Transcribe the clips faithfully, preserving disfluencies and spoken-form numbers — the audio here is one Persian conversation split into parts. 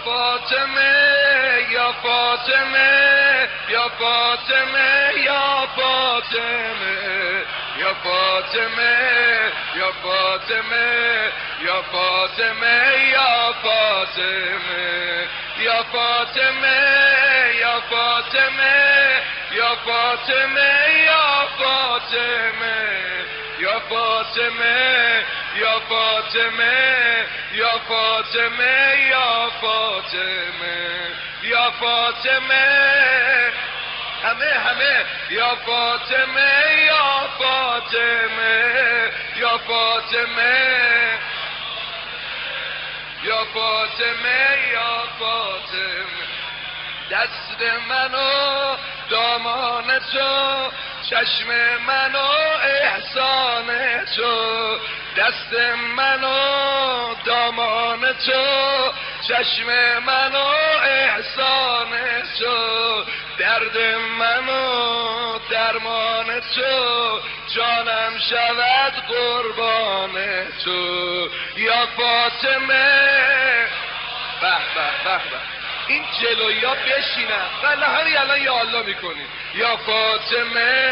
فاطمه یا فاطمه یا فاطمه یا فاطمه یا فاطمه یا فاطمه یا فاطمه یا فاطمه یا فاطمه یا فاطمه یا فاطمه یا فاطمه یا فاطمه یا فاطمه یا فاطمه یا فاطمه یا فاطمه همه همه یا فاطمه یا فاطمه یا فاطمه یا فاطمه یا فاطمه دست منو دامان تو چشم منو احسان تو دست منو دامان تو چشم منو احسان تو درد منو درمان تو جانم شود قربان تو یا فاطمه به به به به این جلویی ها بشینن ولی همین الان یا الله میکنیم یا فاطمه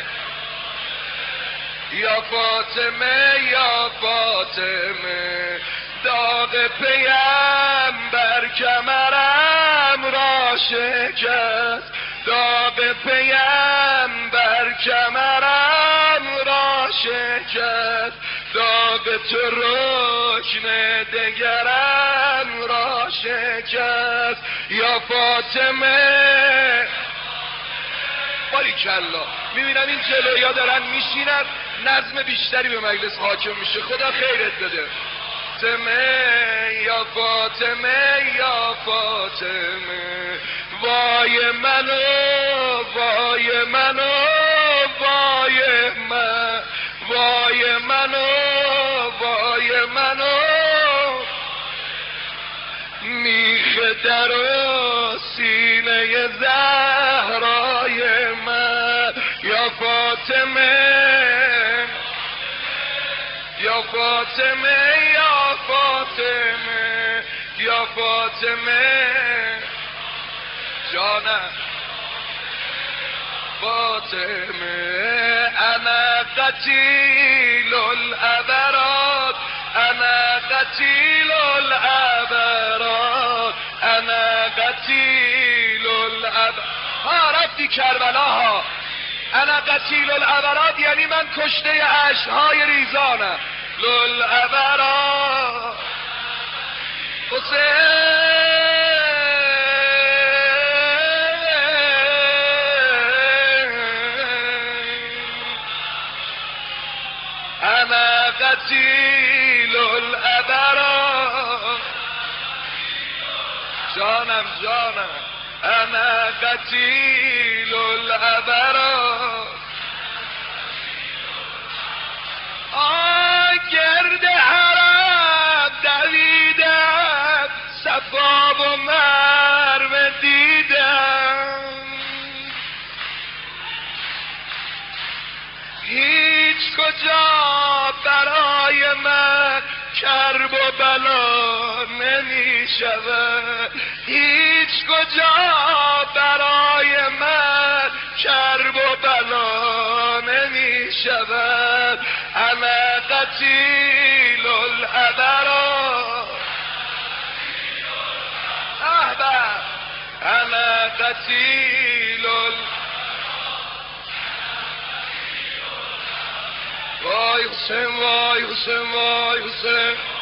یا فاطمه یا فاطمه داغ پیم بر کمرم را شکست داغ پیم بر کمرم را شکست داغ تو رکن دگرم را شکست یا فاطمه باریکالله میبینم این جلویا دارن میشینن نظم بیشتری به مجلس حاکم میشه خدا خیرت بده فاطمه یا فاطمه یا فاطمه وای منو وای منو وای من وای منو وای منو میخ در و سینه زهرای من یا فاطمه یا فاطمه یا فاطمه یا فاطمه جانم فاطمه انا قتیل الابراد انا قتیل الابراد انا قتیل الابراد ها رفتی کربلا ها انا قتیل الابراد یعنی من کشته عشقهای ریزانم للابراد حسین انا قتیل الابراد جانم جانم انا قتیل الابراد آی گرد حرم دویدم صفا و مروه دیدم هیچ کجا برای من کرب و بلا نمی شود هیچ کجا برای من کرب و بلا نمی شود انا قتیل الابراد احباب انا قتیل وای حسین وای حسین وای حسین